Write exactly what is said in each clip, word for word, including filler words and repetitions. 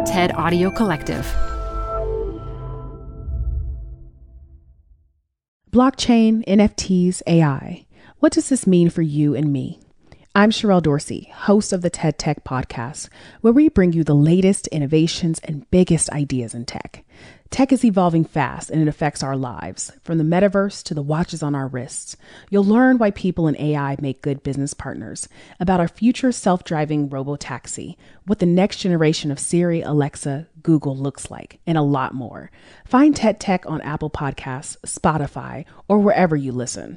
TED Audio Collective. Blockchain, N F Ts, A I. What does this mean for you and me? I'm Sherelle Dorsey, host of the TED Tech Podcast, where we bring you the latest innovations and biggest ideas in tech. Tech is evolving fast and it affects our lives, from the metaverse to the watches on our wrists. You'll learn why people in A I make good business partners, about our future self-driving robo-taxi, what the next generation of Siri, Alexa, Google looks like, and a lot more. Find TED Tech on Apple Podcasts, Spotify, or wherever you listen.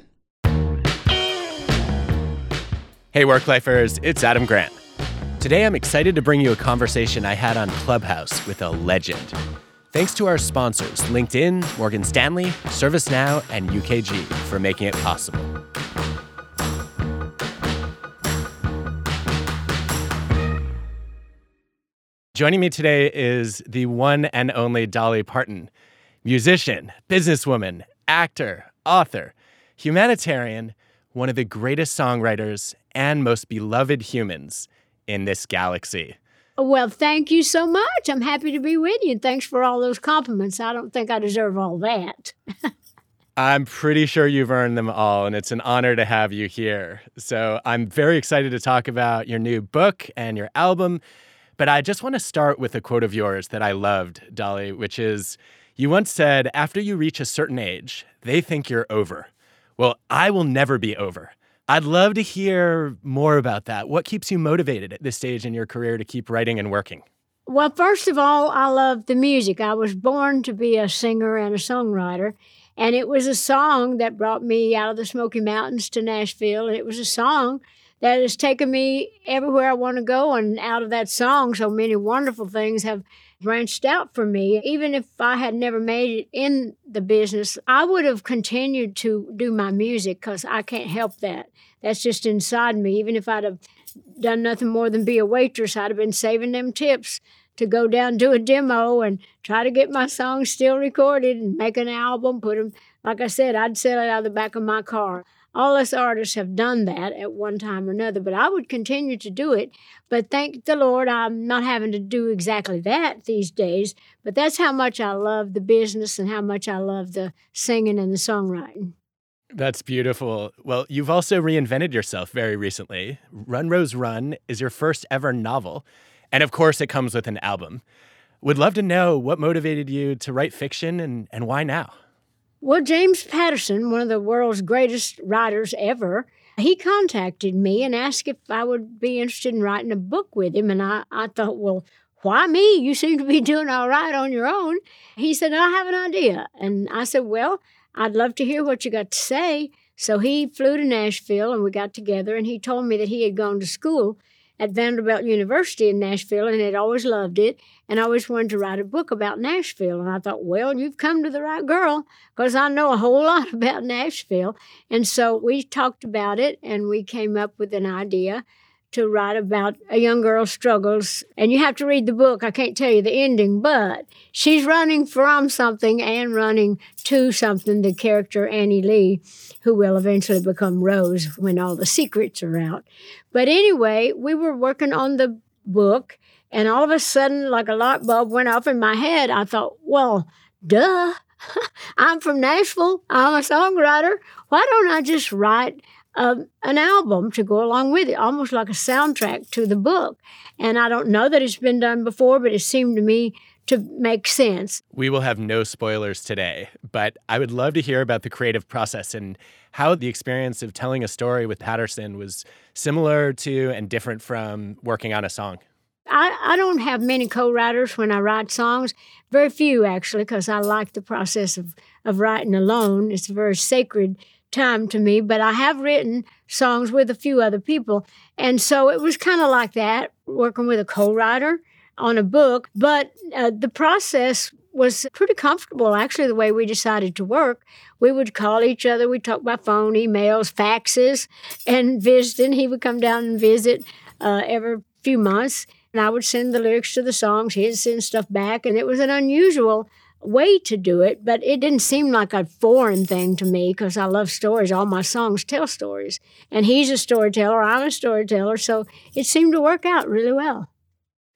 Hey, Work-Lifers, it's Adam Grant. Today, I'm excited to bring you a conversation I had on Clubhouse with a legend. Thanks to our sponsors, LinkedIn, Morgan Stanley, ServiceNow, and U K G for making it possible. Joining me today is the one and only Dolly Parton, musician, businesswoman, actor, author, humanitarian, one of the greatest songwriters and most beloved humans in this galaxy. Well, thank you so much. I'm happy to be with you. Thanks for all those compliments. I don't think I deserve all that. I'm pretty sure you've earned them all, and it's an honor to have you here. So I'm very excited to talk about your new book and your album. But I just want to start with a quote of yours that I loved, Dolly, which is, you once said, after you reach a certain age, they think you're over. Well, I will never be over. I'd love to hear more about that. What keeps you motivated at this stage in your career to keep writing and working? Well, first of all, I love the music. I was born to be a singer and a songwriter, and it was a song that brought me out of the Smoky Mountains to Nashville. It was a song that has taken me everywhere I want to go, and out of that song, so many wonderful things have branched out for me. Even if I had never made it in the business, I would have continued to do my music because I can't help that. That's just inside me. Even if I'd have done nothing more than be a waitress, I'd have been saving them tips to go down, do a demo, and try to get my songs still recorded and make an album, put them, like I said, I'd sell it out of the back of my car. All us artists have done that at one time or another, but I would continue to do it. But thank the Lord, I'm not having to do exactly that these days. But that's how much I love the business and how much I love the singing and the songwriting. That's beautiful. Well, you've also reinvented yourself very recently. Run, Rose, Run is your first ever novel. And of course, it comes with an album. Would love to know what motivated you to write fiction and, and why now? Well, James Patterson, one of the world's greatest writers ever, he contacted me and asked if I would be interested in writing a book with him. And I, I thought, well, why me? You seem to be doing all right on your own. He said, I have an idea. And I said, well, I'd love to hear what you got to say. So he flew to Nashville and we got together, and he told me that he had gone to school at Vanderbilt University in Nashville and had always loved it and always wanted to write a book about Nashville. And I thought, well, you've come to the right girl because I know a whole lot about Nashville. And so we talked about it and we came up with an idea to write about a young girl's struggles. And you have to read the book. I can't tell you the ending, but she's running from something and running to something, the character Annie Lee, who will eventually become Rose when all the secrets are out. But anyway, we were working on the book, and all of a sudden, like a light bulb went off in my head. I thought, well, duh, I'm from Nashville. I'm a songwriter. Why don't I just write Um, an album to go along with it, almost like a soundtrack to the book? And I don't know that it's been done before, but it seemed to me to make sense. We will have no spoilers today, but I would love to hear about the creative process and how the experience of telling a story with Patterson was similar to and different from working on a song. I, I don't have many co-writers when I write songs, very few actually, because I like the process of, of writing alone. It's a very sacred time to me, but I have written songs with a few other people. And so it was kind of like that, working with a co-writer on a book. But uh, the process was pretty comfortable, actually, the way we decided to work. We would call each other. We'd talk by phone, emails, faxes, and visiting. He would come down and visit uh, every few months, and I would send the lyrics to the songs. He'd send stuff back, and it was an unusual way to do it, but it didn't seem like a foreign thing to me because I love stories. All my songs tell stories, and he's a storyteller, I'm a storyteller, so it seemed to work out really well.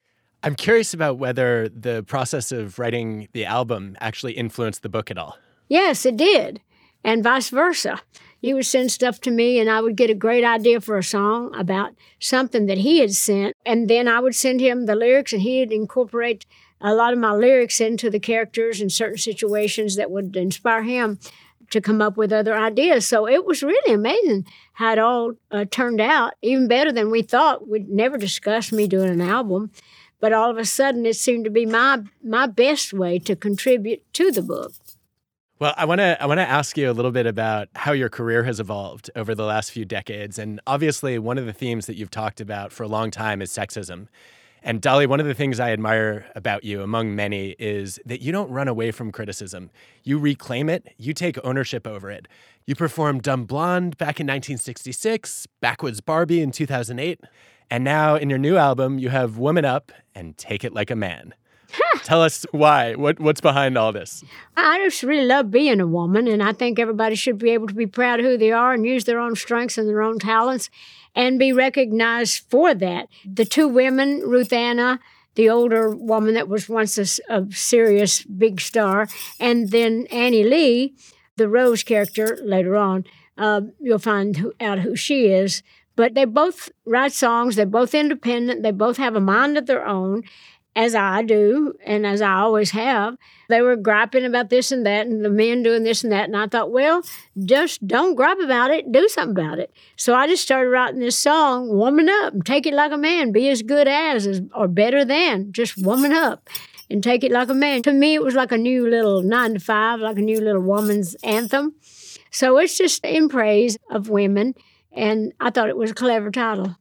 I'm curious about whether the process of writing the album actually influenced the book at all. Yes, it did, and vice versa. He would send stuff to me, and I would get a great idea for a song about something that he had sent, and then I would send him the lyrics, and he'd incorporate a lot of my lyrics into the characters in certain situations that would inspire him to come up with other ideas. So it was really amazing how it all uh, turned out, even better than we thought. We'd never discussed me doing an album, but all of a sudden it seemed to be my my best way to contribute to the book. Well, I want to I want to ask you a little bit about how your career has evolved over the last few decades. And obviously, one of the themes that you've talked about for a long time is sexism. And Dolly, one of the things I admire about you, among many, is that you don't run away from criticism. You reclaim it. You take ownership over it. You performed Dumb Blonde back in nineteen sixty-six, Backwoods Barbie in two thousand eight, and now in your new album, you have Woman Up and Take It Like a Man. Tell us why. What What's behind all this? I just really love being a woman, and I think everybody should be able to be proud of who they are and use their own strengths and their own talents and be recognized for that. The two women, Ruth Anna, the older woman that was once a, a serious big star, and then Annie Lee, the Rose character later on, uh, you'll find who, out who she is. But they both write songs. They're both independent. They both have a mind of their own, as I do, and as I always have. They were griping about this and that, and the men doing this and that, and I thought, well, just don't gripe about it, do something about it. So I just started writing this song, Woman Up, and take it like a man, be as good as, as or better than, just woman up, and take it like a man. To me, it was like a new little nine to five, like a new little woman's anthem. So it's just in praise of women, and I thought it was a clever title.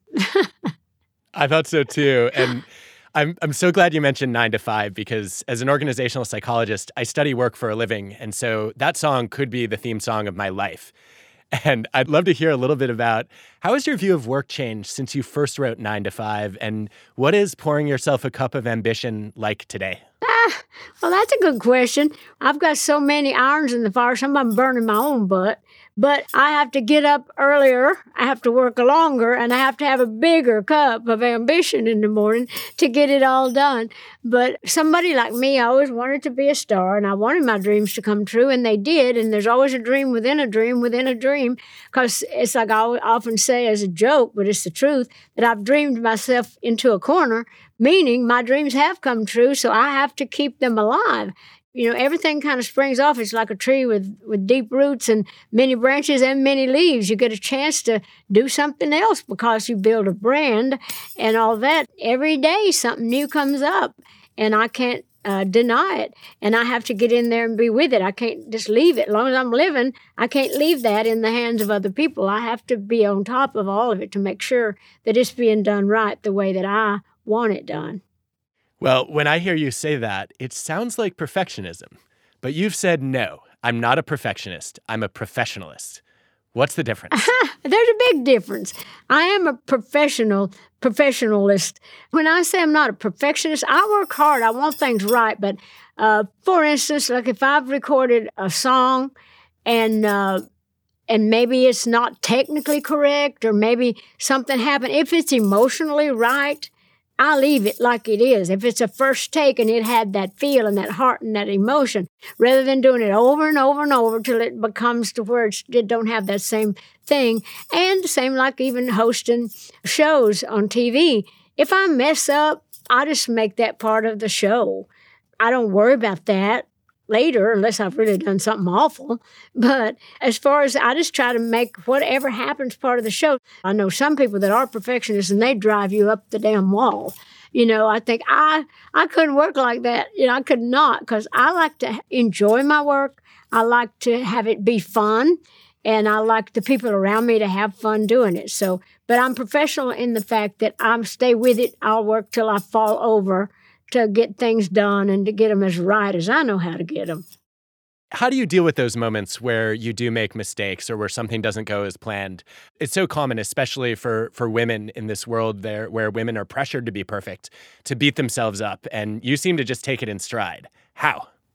I thought so too, and I'm I'm so glad you mentioned nine to five because as an organizational psychologist, I study work for a living. And so that song could be the theme song of my life. And I'd love to hear a little bit about how has your view of work changed since you first wrote nine to five? And what is pouring yourself a cup of ambition like today? Ah, well, that's a good question. I've got so many irons in the fire, some of them burning my own butt. But I have to get up earlier, I have to work longer, and I have to have a bigger cup of ambition in the morning to get it all done. But somebody like me, I always wanted to be a star, and I wanted my dreams to come true, and they did. And there's always a dream within a dream within a dream, because it's like I often say as a joke, but it's the truth, that I've dreamed myself into a corner, meaning my dreams have come true, so I have to keep them alive. You know, everything kind of springs off. It's like a tree with, with deep roots and many branches and many leaves. You get a chance to do something else because you build a brand and all that. Every day something new comes up, and I can't uh, deny it. And I have to get in there and be with it. I can't just leave it. As long as I'm living, I can't leave that in the hands of other people. I have to be on top of all of it to make sure that it's being done right the way that I want it done. Well, when I hear you say that, it sounds like perfectionism. But you've said, no, I'm not a perfectionist. I'm a professionalist. What's the difference? There's a big difference. I am a professional, professionalist. When I say I'm not a perfectionist, I work hard. I want things right. But uh, for instance, like if I've recorded a song and uh, and maybe it's not technically correct or maybe something happened, if it's emotionally right, I leave it like it is. If it's a first take and it had that feel and that heart and that emotion, rather than doing it over and over and over till it becomes to where it's, it don't have that same thing. And the same like even hosting shows on T V. If I mess up, I just make that part of the show. I don't worry about that later unless I've really done something awful. But as far as I just try to make whatever happens part of the show. I know some people that are perfectionists and they drive you up the damn wall. You know, I think I I couldn't work like that. You know, I could not because I like to enjoy my work. I like to have it be fun. And I like the people around me to have fun doing it. So, but I'm professional in the fact that I'm stay with it. I'll work till I fall over to get things done and to get them as right as I know how to get them. How do you deal with those moments where you do make mistakes or where something doesn't go as planned? It's so common, especially for, for women in this world there, where women are pressured to be perfect, to beat themselves up, and you seem to just take it in stride. How?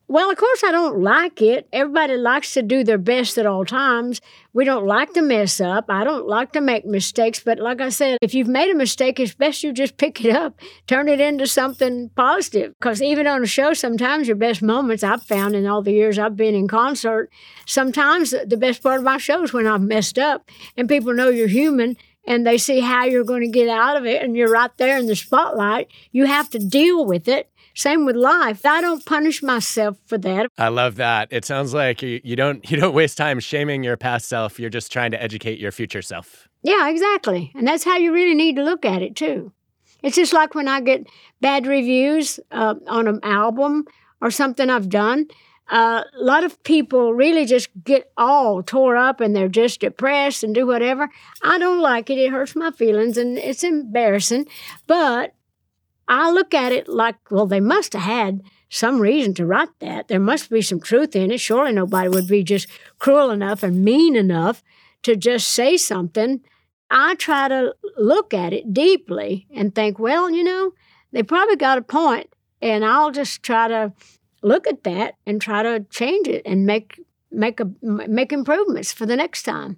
Well, of course, I don't like it. Everybody likes to do their best at all times. We don't like to mess up. I don't like to make mistakes. But like I said, if you've made a mistake, it's best you just pick it up, turn it into something positive. Because even on a show, sometimes your best moments I've found in all the years I've been in concert, sometimes the best part of my show is when I've messed up and people know you're human and they see how you're going to get out of it and you're right there in the spotlight. You have to deal with it. Same with life. I don't punish myself for that. I love that. It sounds like you, you don't you don't waste time shaming your past self. You're just trying to educate your future self. Yeah, exactly. And that's how you really need to look at it, too. It's just like when I get bad reviews uh, on an album or something I've done. Uh, a lot of people really just get all tore up and they're just depressed and do whatever. I don't like it. It hurts my feelings and it's embarrassing. But I look at it like, well, they must have had some reason to write that. There must be some truth in it. Surely nobody would be just cruel enough and mean enough to just say something. I try to look at it deeply and think, well, you know, they probably got a point, and I'll just try to look at that and try to change it and make make a make improvements for the next time.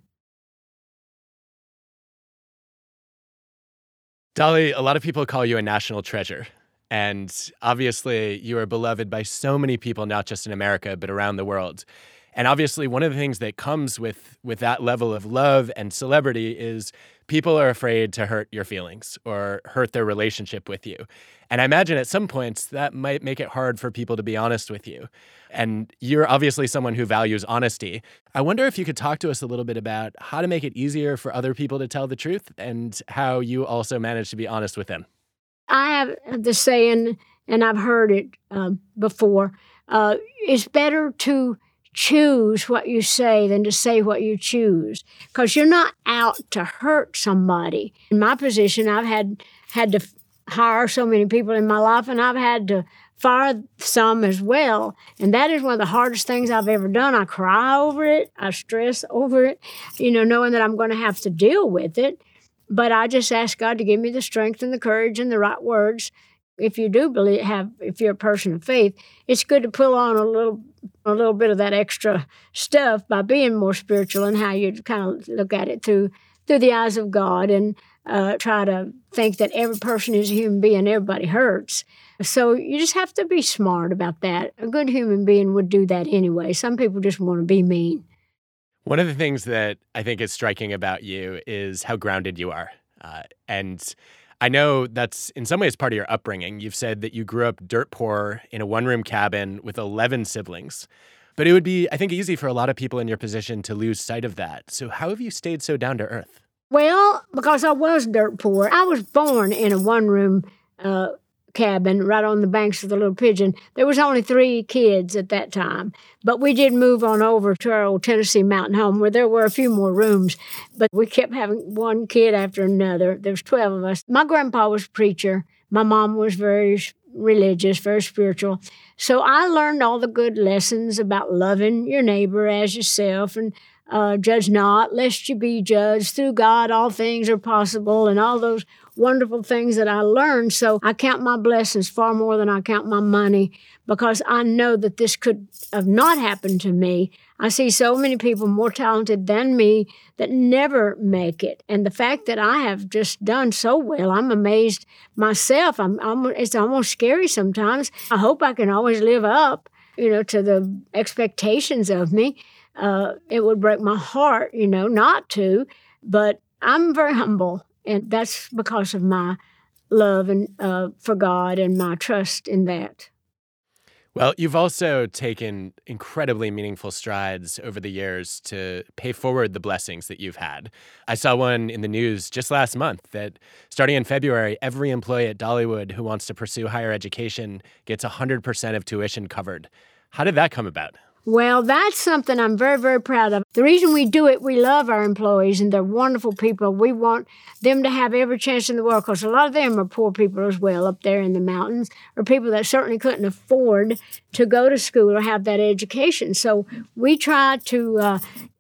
Dolly, a lot of people call you a national treasure. And obviously, you are beloved by so many people, not just in America, but around the world. And obviously, one of the things that comes with, with that level of love and celebrity is people are afraid to hurt your feelings or hurt their relationship with you. And I imagine at some points that might make it hard for people to be honest with you. And you're obviously someone who values honesty. I wonder if you could talk to us a little bit about how to make it easier for other people to tell the truth and how you also manage to be honest with them. I have the saying, and I've heard it um, before, uh, it's better to choose what you say than to say what you choose, because you're not out to hurt somebody. In my position, I've had had to hire so many people in my life, and I've had to fire some as well. And that is one of the hardest things I've ever done. I cry over it. I stress over it, you know, knowing that I'm going to have to deal with it. But I just ask God to give me the strength and the courage and the right words. If you do believe, have, if you're a person of faith, it's good to pull on a little, a little bit of that extra stuff by being more spiritual and how you kind of look at it through, through the eyes of God and uh, try to think that every person is a human being. Everybody hurts. So you just have to be smart about that. A good human being would do that anyway. Some people just want to be mean. One of the things that I think is striking about you is how grounded you are. Uh, and I know that's in some ways part of your upbringing. You've said that you grew up dirt poor in a one-room cabin with eleven siblings. But it would be, I think, easy for a lot of people in your position to lose sight of that. So how have you stayed so down to earth? Well, because I was dirt poor. I was born in a one-room uh, cabin right on the banks of the Little Pigeon. There was only three kids at that time. But we did move on over to our old Tennessee mountain home where there were a few more rooms. But we kept having one kid after another. There was twelve of us. My grandpa was a preacher. My mom was very religious, very spiritual. So I learned all the good lessons about loving your neighbor as yourself and uh, judge not, lest you be judged. Through God, all things are possible, and all those wonderful things that I learned. So I count my blessings far more than I count my money, because I know that this could have not happened to me. I see so many people more talented than me that never make it. And the fact that I have just done so well, I'm amazed myself. I'm, I'm it's almost scary sometimes. I hope I can always live up, you know, to the expectations of me. Uh, it would break my heart, you know, not to, but I'm very humble. And that's because of my love and uh, for God and my trust in that. Well, you've also taken incredibly meaningful strides over the years to pay forward the blessings that you've had. I saw one in the news just last month that starting in February, every employee at Dollywood who wants to pursue higher education gets one hundred percent of tuition covered. How did that come about? Well, that's something I'm very, very proud of. The reason we do it, we love our employees, and they're wonderful people. We want them to have every chance in the world, because a lot of them are poor people as well up there in the mountains, or people that certainly couldn't afford to go to school or have that education. So we try to uh,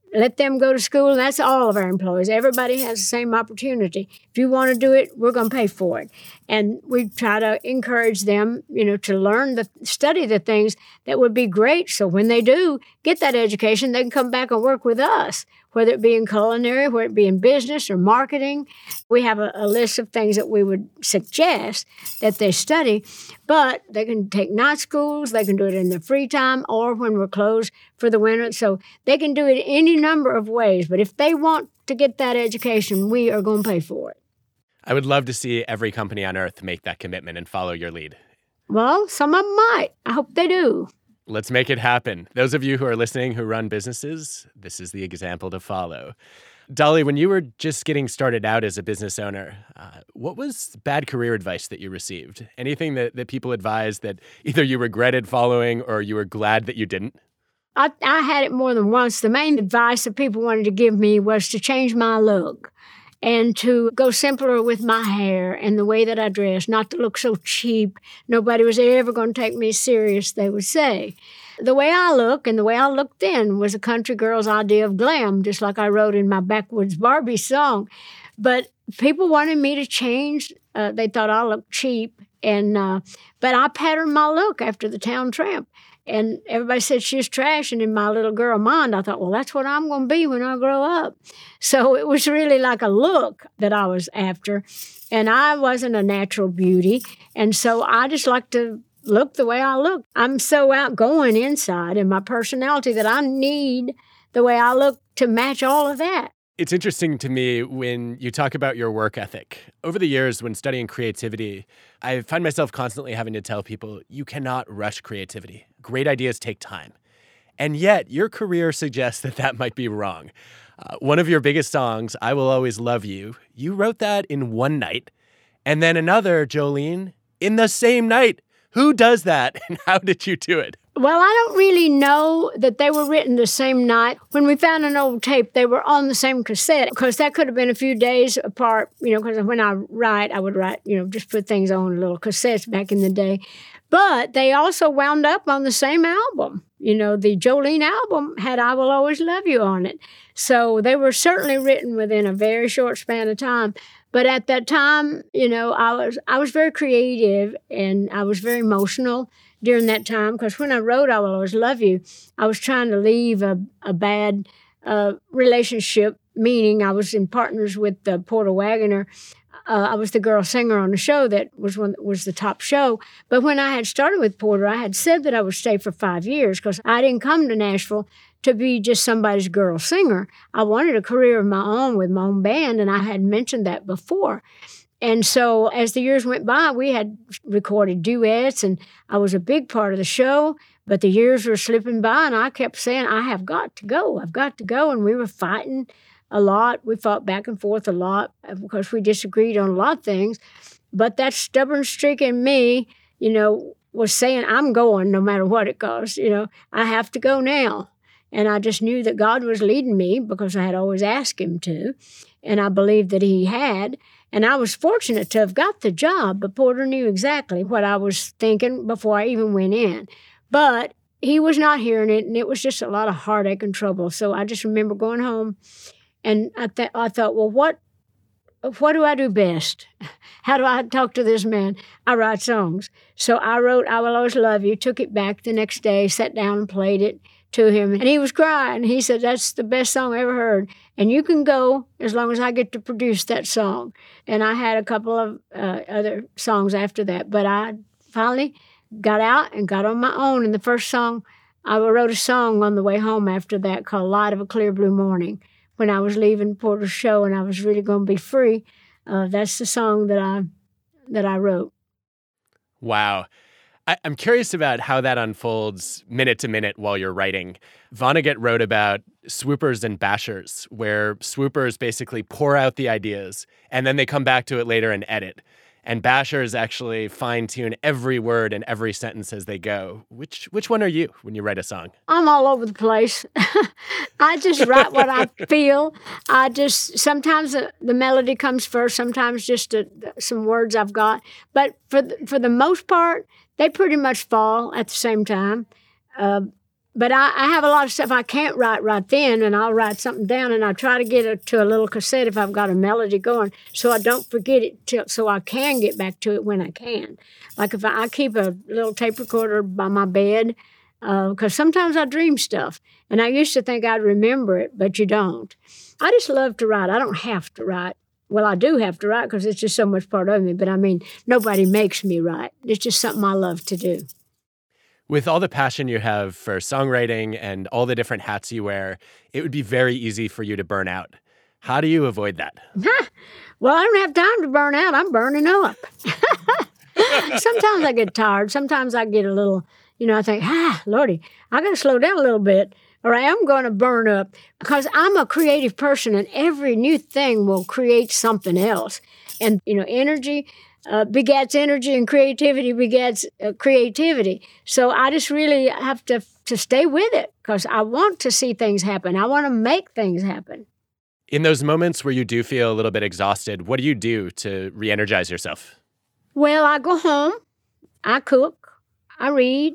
let them go to school, and that's all of our employees. Everybody has the same opportunity. If you want to do it, we're going to pay for it. And we try to encourage them, you know, to learn, the study the things that would be great. So when they do get that education, they can come back and work with us, whether it be in culinary, whether it be in business or marketing. We have a, a list of things that we would suggest that they study, but they can take night schools, they can do it in their free time or when we're closed for the winter. So they can do it any number of ways, but if they want to get that education, we are going to pay for it. I would love to see every company on earth make that commitment and follow your lead. Well, some of them might. I hope they do. Let's make it happen. Those of you who are listening who run businesses, this is the example to follow. Dolly, when you were just getting started out as a business owner, uh, what was bad career advice that you received? Anything that, that people advised that either you regretted following or you were glad that you didn't? I, I had it more than once. The main advice that people wanted to give me was to change my look and to go simpler with my hair and the way that I dress, not to look so cheap. Nobody was ever going to take me serious, they would say. The way I look and the way I looked then was a country girl's idea of glam, just like I wrote in my Backwoods Barbie song. But people wanted me to change. Uh, they thought I looked cheap. and uh, But I patterned my look after the Town Tramp. And everybody said she was trash. And in my little girl mind, I thought, well, that's what I'm going to be when I grow up. So it was really like a look that I was after. And I wasn't a natural beauty. And so I just like to look the way I look. I'm so outgoing inside in my personality that I need the way I look to match all of that. It's interesting to me when you talk about your work ethic. Over the years, when studying creativity, I find myself constantly having to tell people, you cannot rush creativity. Great ideas take time. And yet, your career suggests that that might be wrong. Uh, one of your biggest songs, I Will Always Love You, you wrote that in one night. And then another, Jolene, in the same night. Who does that, and how did you do it? Well, I don't really know that they were written the same night. When we found an old tape, they were on the same cassette, because that could have been a few days apart, you know, because when I write, I would write, you know, just put things on little cassettes back in the day. But they also wound up on the same album. You know, the Jolene album had I Will Always Love You on it. So they were certainly written within a very short span of time. But at that time, you know, I was I was very creative and I was very emotional during that time, because when I wrote I Will Always Love You, I was trying to leave a, a bad uh, relationship, meaning I was in partners with uh, Porter Wagoner. Uh, I was the girl singer on the show that was one was the top show. But when I had started with Porter, I had said that I would stay for five years because I didn't come to Nashville to be just somebody's girl singer. I wanted a career of my own with my own band, and I had mentioned that before. And so as the years went by, we had recorded duets, and I was a big part of the show. But the years were slipping by, and I kept saying, I have got to go. I've got to go. And we were fighting a lot. We fought back and forth a lot because we disagreed on a lot of things. But that stubborn streak in me, you know, was saying, I'm going no matter what it costs. You know, I have to go now. And I just knew that God was leading me because I had always asked him to. And I believed that he had. And I was fortunate to have got the job, but Porter knew exactly what I was thinking before I even went in. But he was not hearing it, and it was just a lot of heartache and trouble. So I just remember going home, and I, th- I thought, well, what what do I do best? How do I talk to this man? I write songs. So I wrote I Will Always Love You, took it back the next day, sat down and played it to him, and he was crying. He said, that's the best song I ever heard, and you can go as long as I get to produce that song. And I had a couple of uh, other songs after that, but I finally got out and got on my own. And the first song, I wrote a song on the way home after that called Light of a Clear Blue Morning. When I was leaving Porter's show and I was really going to be free, uh, that's the song that I that I wrote. Wow. I, I'm curious about how that unfolds minute to minute while you're writing. Vonnegut wrote about swoopers and bashers, where swoopers basically pour out the ideas and then they come back to it later and edit. And bashers actually fine-tune every word and every sentence as they go. Which which one are you when you write a song? I'm all over the place. I just write what I feel. I just, sometimes the, the melody comes first, sometimes just a, some words I've got. But for the, for the most part, they pretty much fall at the same time. Uh, But I, I have a lot of stuff I can't write right then, and I'll write something down, and I try to get it to a little cassette if I've got a melody going, so I don't forget it, till, so I can get back to it when I can. Like if I, I keep a little tape recorder by my bed, because uh, sometimes I dream stuff, and I used to think I'd remember it, but you don't. I just love to write. I don't have to write. Well, I do have to write because it's just so much part of me, but I mean, nobody makes me write. It's just something I love to do. With all the passion you have for songwriting and all the different hats you wear, it would be very easy for you to burn out. How do you avoid that? Well, I don't have time to burn out. I'm burning up. Sometimes I get tired. Sometimes I get a little, you know, I think, ah, Lordy, I got to slow down a little bit or I am going to burn up, because I'm a creative person and every new thing will create something else. And, you know, energy Uh, begets energy, and creativity begets uh, creativity. So I just really have to to stay with it because I want to see things happen. I want to make things happen. In those moments where you do feel a little bit exhausted, what do you do to re-energize yourself? Well, I go home, I cook, I read.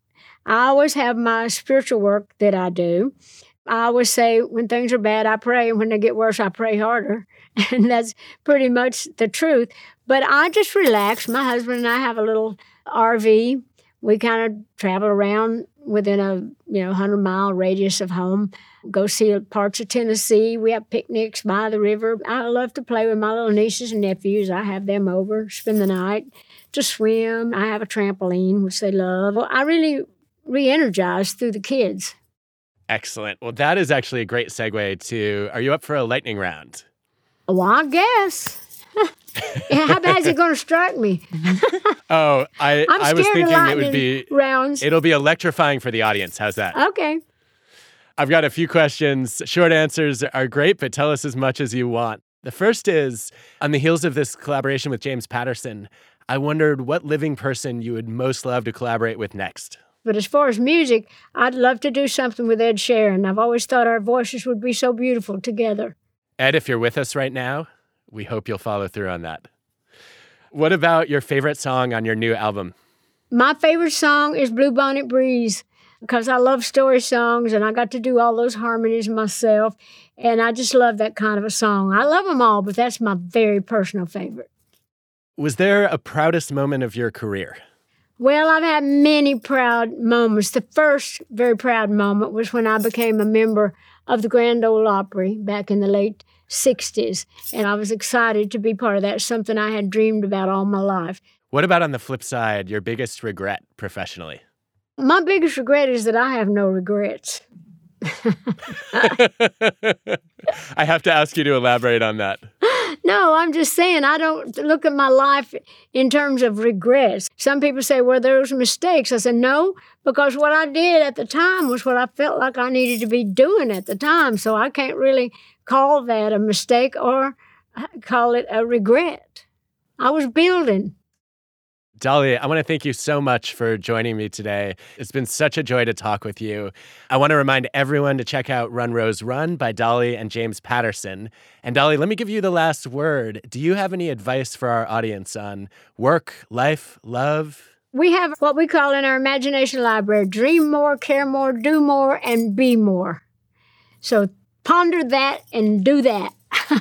I always have my spiritual work that I do. I always say when things are bad, I pray, and when they get worse, I pray harder. And that's pretty much the truth. But I just relax. My husband and I have a little R V. We kind of travel around within a you know hundred mile radius of home. Go see parts of Tennessee. We have picnics by the river. I love to play with my little nieces and nephews. I have them over, spend the night, to swim. I have a trampoline, which they love. I really re-energize through the kids. Excellent. Well, that is actually a great segue to, are you up for a lightning round? Well, I guess. Yeah, how bad is it going to strike me? oh, I, I'm I was scared thinking of it would be rounds. It'll be electrifying for the audience. How's that? Okay. I've got a few questions. Short answers are great, but tell us as much as you want. The first is, on the heels of this collaboration with James Patterson, I wondered what living person you would most love to collaborate with next. But as far as music, I'd love to do something with Ed Sheeran. I've always thought our voices would be so beautiful together. Ed, if you're with us right now, we hope you'll follow through on that. What about your favorite song on your new album? My favorite song is Bluebonnet Breeze, because I love story songs and I got to do all those harmonies myself. And I just love that kind of a song. I love them all, but that's my very personal favorite. Was there a proudest moment of your career? Well, I've had many proud moments. The first very proud moment was when I became a member of the Grand Ole Opry back in the late sixties, and I was excited to be part of that, something I had dreamed about all my life. What about on the flip side, your biggest regret professionally? My biggest regret is that I have no regrets. I have to ask you to elaborate on that. No, I'm just saying I don't look at my life in terms of regrets. Some people say, well, there was mistakes. I said, no, because what I did at the time was what I felt like I needed to be doing at the time. So I can't really call that a mistake or call it a regret. I was building. Dolly, I want to thank you so much for joining me today. It's been such a joy to talk with you. I want to remind everyone to check out Run Rose Run by Dolly and James Patterson. And Dolly, let me give you the last word. Do you have any advice for our audience on work, life, love? We have what we call in our imagination library, dream more, care more, do more, and be more. So ponder that and do that.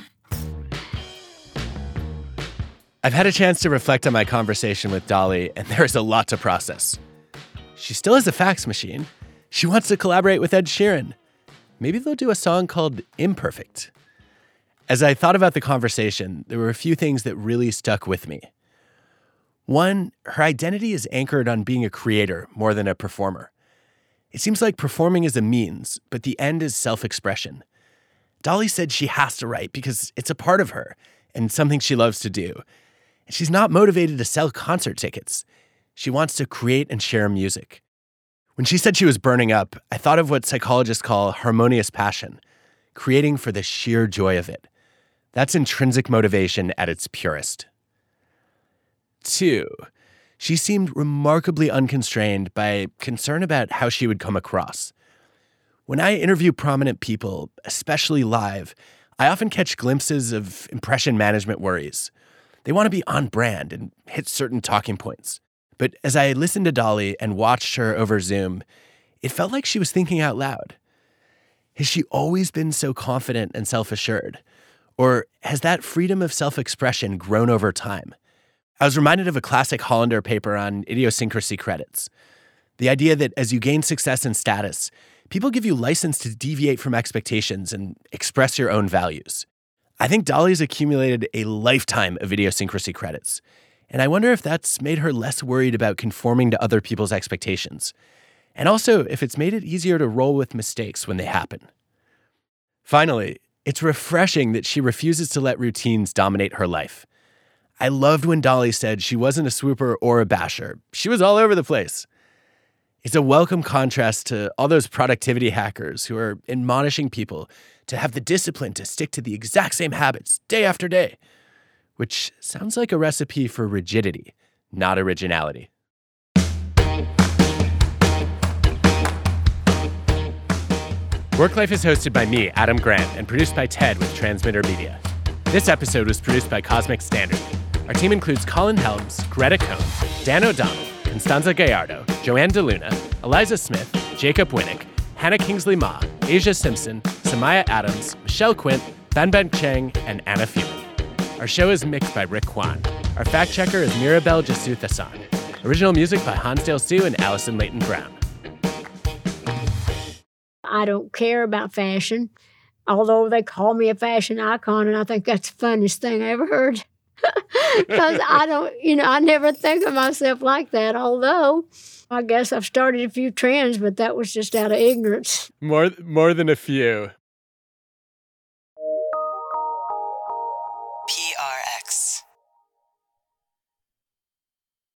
I've had a chance to reflect on my conversation with Dolly, and there's a lot to process. She still has a fax machine. She wants to collaborate with Ed Sheeran. Maybe they'll do a song called Imperfect. As I thought about the conversation, there were a few things that really stuck with me. One, her identity is anchored on being a creator more than a performer. It seems like performing is a means, but the end is self-expression. Dolly said she has to write because it's a part of her and something she loves to do. She's not motivated to sell concert tickets. She wants to create and share music. When she said she was burning up, I thought of what psychologists call harmonious passion, creating for the sheer joy of it. That's intrinsic motivation at its purest. Two, she seemed remarkably unconstrained by concern about how she would come across. When I interview prominent people, especially live, I often catch glimpses of impression management worries. They want to be on brand and hit certain talking points. But as I listened to Dolly and watched her over Zoom, it felt like she was thinking out loud. Has she always been so confident and self-assured? Or has that freedom of self-expression grown over time? I was reminded of a classic Hollander paper on idiosyncrasy credits. The idea that as you gain success and status, people give you license to deviate from expectations and express your own values. I think Dolly's accumulated a lifetime of idiosyncrasy credits, and I wonder if that's made her less worried about conforming to other people's expectations, and also if it's made it easier to roll with mistakes when they happen. Finally, it's refreshing that she refuses to let routines dominate her life. I loved when Dolly said she wasn't a swooper or a basher. She was all over the place. It's a welcome contrast to all those productivity hackers who are admonishing people to have the discipline to stick to the exact same habits day after day, which sounds like a recipe for rigidity, not originality. Work Life is hosted by me, Adam Grant, and produced by Ted with Transmitter Media. This episode was produced by Cosmic Standard. Our team includes Colin Helms, Greta Cohn, Dan O'Donnell, Constanza Gallardo, Joanne DeLuna, Eliza Smith, Jacob Winnick, Hannah Kingsley Ma, Asia Simpson, Samaya Adams, Michelle Quint, Banban Cheng, and Anna Phelan. Our show is mixed by Rick Kwan. Our fact checker is Mirabel Jasuthasan. Original music by Hansdale Sue and Allison Leighton Brown. I don't care about fashion, although they call me a fashion icon, and I think that's the funniest thing I ever heard. Because I don't, you know, I never think of myself like that, although I guess I've started a few trends, but that was just out of ignorance. More more than a few.